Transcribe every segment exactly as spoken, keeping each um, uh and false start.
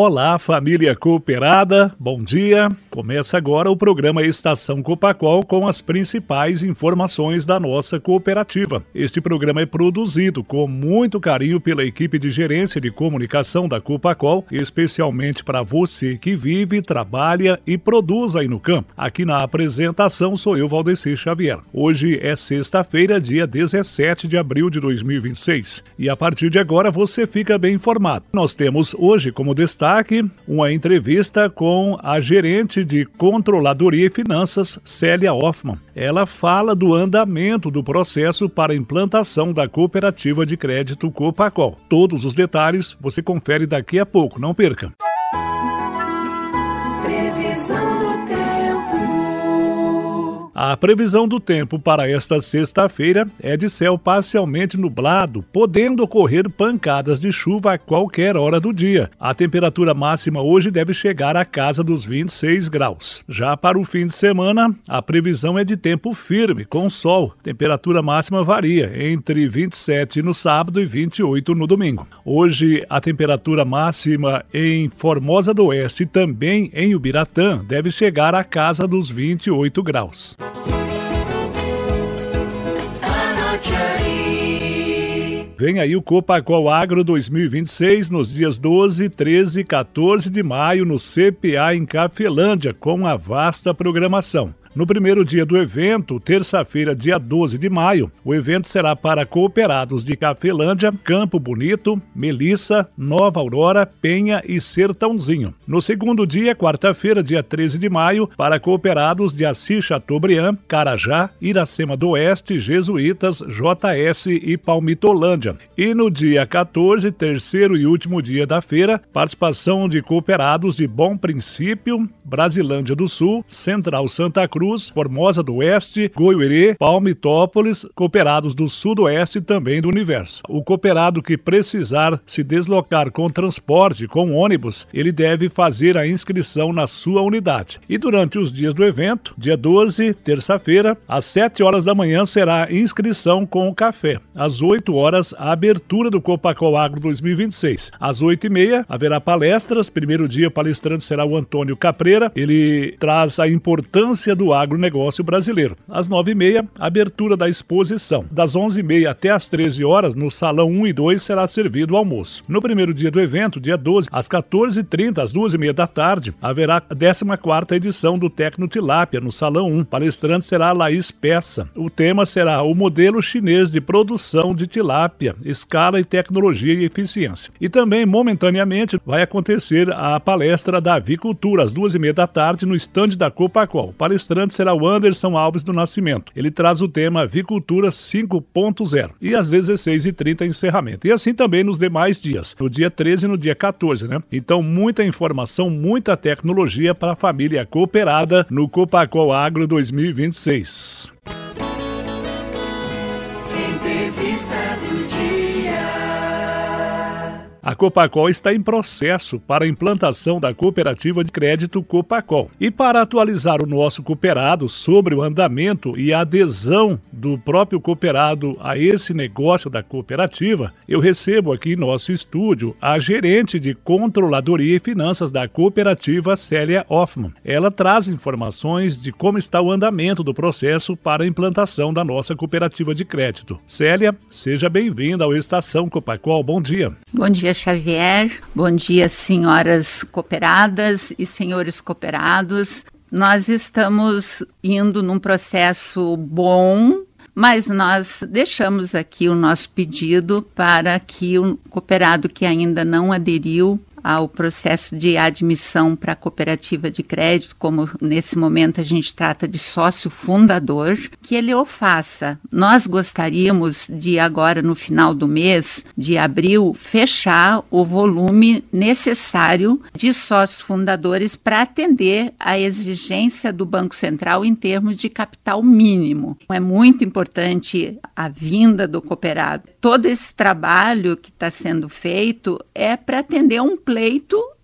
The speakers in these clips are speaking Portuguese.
Olá, família cooperada, bom dia. Começa agora o programa Estação Copacol com as principais informações da nossa cooperativa. Este programa é produzido com muito carinho pela equipe de gerência de comunicação da Copacol, especialmente para você que vive, trabalha e produz aí no campo. Aqui na apresentação sou eu, Valdeci Xavier. Hoje é sexta-feira, dia dezessete de abril de dois mil e vinte e seis. E a partir de agora você fica bem informado. Nós temos hoje como destaque uma entrevista com a gerente de Controladoria e Finanças, Célia Hoffmann. Ela fala do andamento do processo para a implantação da Cooperativa de Crédito Copacol. Todos os detalhes você confere daqui a pouco, não perca. Previsão do tempo. A previsão do tempo para esta sexta-feira é de céu parcialmente nublado, podendo ocorrer pancadas de chuva a qualquer hora do dia. A temperatura máxima hoje deve chegar à casa dos vinte e seis graus. Já para o fim de semana, a previsão é de tempo firme, com sol. Temperatura máxima varia entre vinte e sete no sábado e vinte e oito no domingo. Hoje, a temperatura máxima em Formosa do Oeste e também em Ubiratã deve chegar à casa dos vinte e oito graus. Vem aí o Copacol Agro dois mil e vinte e seis nos dias doze, treze e quatorze de maio no C P A em Cafelândia, com a vasta programação. No primeiro dia do evento, terça-feira, dia doze de maio, o evento será para cooperados de Cafelândia, Campo Bonito, Melissa, Nova Aurora, Penha e Sertãozinho. No segundo dia, quarta-feira, dia treze de maio, para cooperados de Assis Chateaubriand, Carajá, Iracema do Oeste, Jesuítas, J S e Palmitolândia. E no dia quatorze, terceiro e último dia da feira, participação de cooperados de Bom Princípio, Brasilândia do Sul, Central Santa Cruz, Formosa do Oeste, Goiuerê, Palmitópolis, cooperados do Sudoeste e também do Universo. O cooperado que precisar se deslocar com transporte, com ônibus, ele deve fazer a inscrição na sua unidade. E durante os dias do evento, dia doze, terça-feira, às sete horas da manhã será inscrição com o café. Às oito horas, a abertura do Copacol Agro dois mil e vinte e seis. Às oito e meia, haverá palestras. Primeiro dia, o palestrante será o Antônio Capreira. Ele traz a importância do agronegócio brasileiro. Às nove e meia, abertura da exposição. Das onze e meia até às treze horas, no salão um e dois, será servido o almoço. No primeiro dia do evento, dia doze, às quatorze e trinta, às duas e meia da tarde, haverá a décima quarta edição do Tecno Tilápia, no salão um. Palestrante será Laís Peça. O tema será o modelo chinês de produção de tilápia, escala e tecnologia e eficiência. E também, momentaneamente, vai acontecer a palestra da avicultura, às duas e meia da tarde, no estande da Copacol. Palestrante será o Anderson Alves do Nascimento. Ele traz o tema Avicultura cinco ponto zero. E às dezesseis e trinta, encerramento. E assim também nos demais dias. No dia treze e no dia quatorze, né? Então, muita informação, muita tecnologia para a família cooperada no Copacol Agro dois mil e vinte e seis. Entrevista do dia. A Copacol está em processo para a implantação da Cooperativa de Crédito Copacol. E para atualizar o nosso cooperado sobre o andamento e a adesão do próprio cooperado a esse negócio da cooperativa, eu recebo aqui em nosso estúdio a gerente de Controladoria e Finanças da cooperativa, Célia Hoffmann. Ela traz informações de como está o andamento do processo para a implantação da nossa cooperativa de crédito. Célia, seja bem-vinda ao Estação Copacol. Bom dia. Bom dia, Xavier. Bom dia, senhoras cooperadas e senhores cooperados. Nós estamos indo num processo bom, mas nós deixamos aqui o nosso pedido para que o cooperado que ainda não aderiu ao processo de admissão para a cooperativa de crédito, como nesse momento a gente trata de sócio fundador, que ele o faça. Nós gostaríamos de agora, no final do mês de abril, fechar o volume necessário de sócios fundadores para atender a exigência do Banco Central em termos de capital mínimo. É muito importante a vinda do cooperado. Todo esse trabalho que está sendo feito é para atender um pleito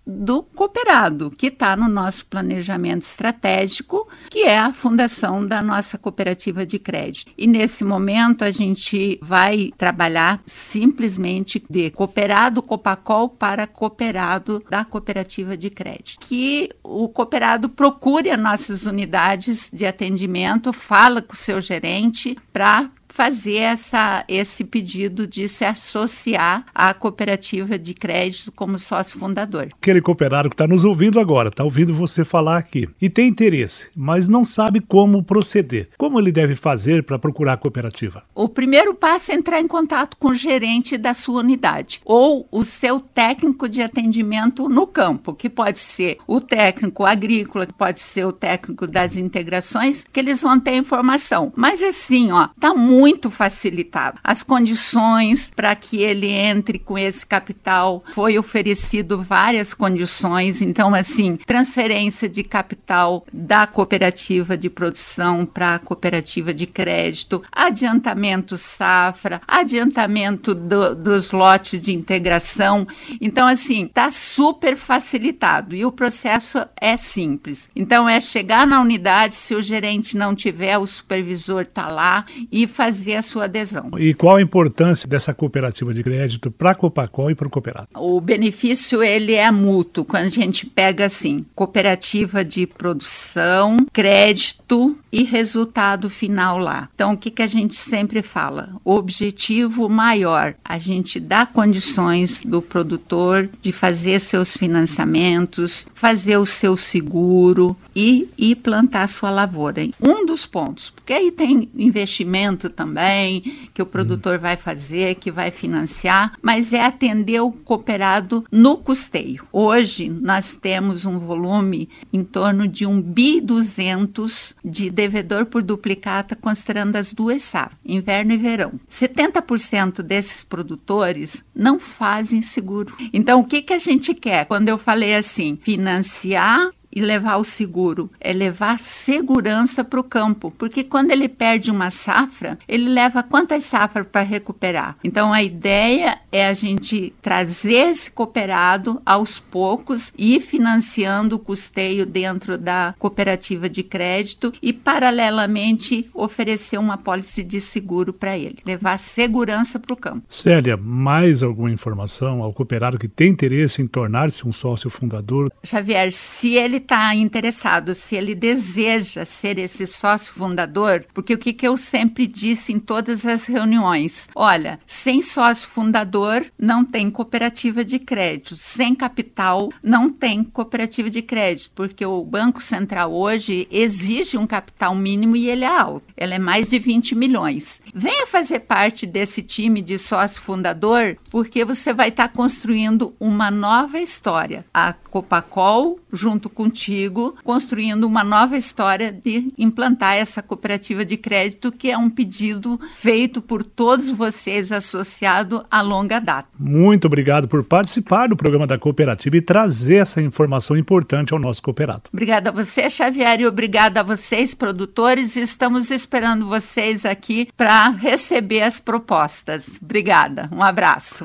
do cooperado, que está no nosso planejamento estratégico, que é a fundação da nossa cooperativa de crédito. E nesse momento a gente vai trabalhar simplesmente de cooperado Copacol para cooperado da cooperativa de crédito. Que o cooperado procure as nossas unidades de atendimento, fala com o seu gerente para fazer essa, esse pedido de se associar à cooperativa de crédito como sócio fundador. Aquele cooperado que está nos ouvindo agora, está ouvindo você falar aqui e tem interesse, mas não sabe como proceder. Como ele deve fazer para procurar a cooperativa? O primeiro passo é entrar em contato com o gerente da sua unidade ou o seu técnico de atendimento no campo, que pode ser o técnico agrícola, que pode ser o técnico das integrações, que eles vão ter informação. Mas assim, ó, tá muito muito facilitado. As condições para que ele entre com esse capital, foi oferecido várias condições, então assim, transferência de capital da cooperativa de produção para a cooperativa de crédito, adiantamento safra, adiantamento do, dos lotes de integração, então assim, está super facilitado e o processo é simples. Então é chegar na unidade, se o gerente não tiver, o supervisor está lá e fazer fazer a sua adesão. E qual a importância dessa cooperativa de crédito para a Copacol e para o cooperado? O benefício ele é mútuo, quando a gente pega assim, cooperativa de produção, crédito e resultado final lá. Então, o que, que a gente sempre fala? O objetivo maior, a gente dá condições do produtor de fazer seus financiamentos, fazer o seu seguro e, e plantar sua lavoura. Um dos pontos, porque aí tem investimento também, que o produtor vai fazer, que vai financiar, mas é atender o cooperado no custeio. Hoje, nós temos um volume em torno de um bi duzentos de devedor por duplicata, considerando as duas safras, inverno e verão. setenta por cento desses produtores não fazem seguro. Então, o que, que a gente quer? Quando eu falei assim, financiar e levar o seguro, é levar segurança para o campo, porque quando ele perde uma safra, ele leva quantas safras para recuperar? Então a ideia é a gente trazer esse cooperado aos poucos e financiando o custeio dentro da cooperativa de crédito e paralelamente oferecer uma apólice de seguro para ele, levar segurança para o campo. Célia, mais alguma informação ao cooperado que tem interesse em tornar-se um sócio fundador? Xavier, se ele está interessado, se ele deseja ser esse sócio fundador, porque o que, que eu sempre disse em todas as reuniões, olha, sem sócio fundador não tem cooperativa de crédito, sem capital não tem cooperativa de crédito, porque o Banco Central hoje exige um capital mínimo e ele é alto, ele é mais de vinte milhões. Venha fazer parte desse time de sócio fundador, porque você vai estar tá construindo uma nova história. A Copacol, junto contigo, construindo uma nova história de implantar essa cooperativa de crédito, que é um pedido feito por todos vocês associado a longa data. Muito obrigado por participar do programa da cooperativa e trazer essa informação importante ao nosso cooperado. Obrigada a você, Xavier, e obrigada a vocês, produtores. Estamos esperando vocês aqui para receber as propostas. Obrigada, um abraço.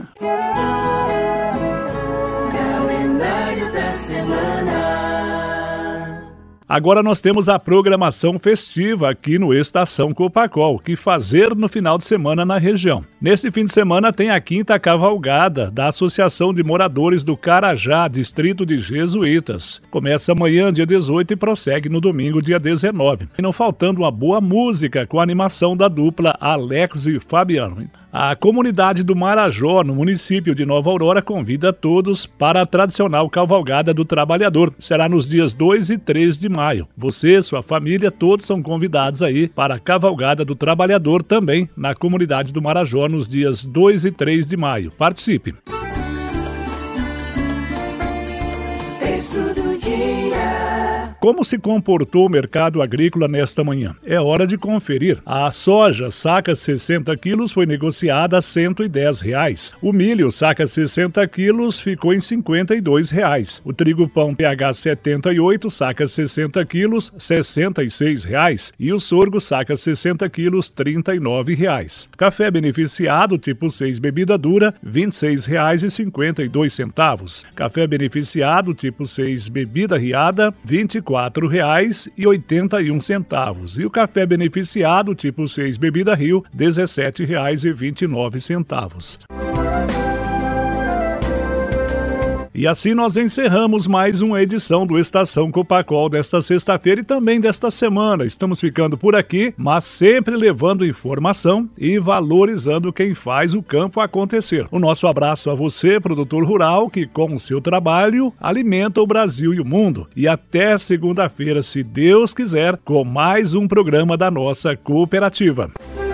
Agora nós temos a programação festiva aqui no Estação Copacol, que fazer no final de semana na região. Neste fim de semana tem a quinta cavalgada da Associação de Moradores do Carajá, distrito de Jesuítas. Começa amanhã, dia dezoito, e prossegue no domingo, dia dezenove. E não faltando uma boa música com a animação da dupla Alex e Fabiano. A comunidade do Marajó, no município de Nova Aurora, convida todos para a tradicional Cavalgada do Trabalhador. Será nos dias dois e três de maio. Você, sua família, todos são convidados aí para a Cavalgada do Trabalhador também na comunidade do Marajó nos dias dois e três de maio. Participe! Texto do dia. como se comportou o mercado agrícola nesta manhã? É hora de conferir. A soja, saca sessenta quilos, foi negociada a cento e dez reais. O milho, saca sessenta quilos, ficou em cinquenta e dois reais. O trigo pão P H setenta e oito, saca sessenta quilos, sessenta e seis reais. E o sorgo, saca sessenta quilos, trinta e nove reais. Café beneficiado, tipo seis, bebida dura, vinte e seis reais e cinquenta e dois centavos. Café beneficiado, tipo seis, bebida riada, vinte e quatro reais e oitenta e um centavos. E o café beneficiado, tipo seis, bebida Rio, dezessete reais e vinte e nove centavos. E assim nós encerramos mais uma edição do Estação Copacol desta sexta-feira e também desta semana. Estamos ficando por aqui, mas sempre levando informação e valorizando quem faz o campo acontecer. O nosso abraço a você, produtor rural, que com o seu trabalho alimenta o Brasil e o mundo. E até segunda-feira, se Deus quiser, com mais um programa da nossa cooperativa.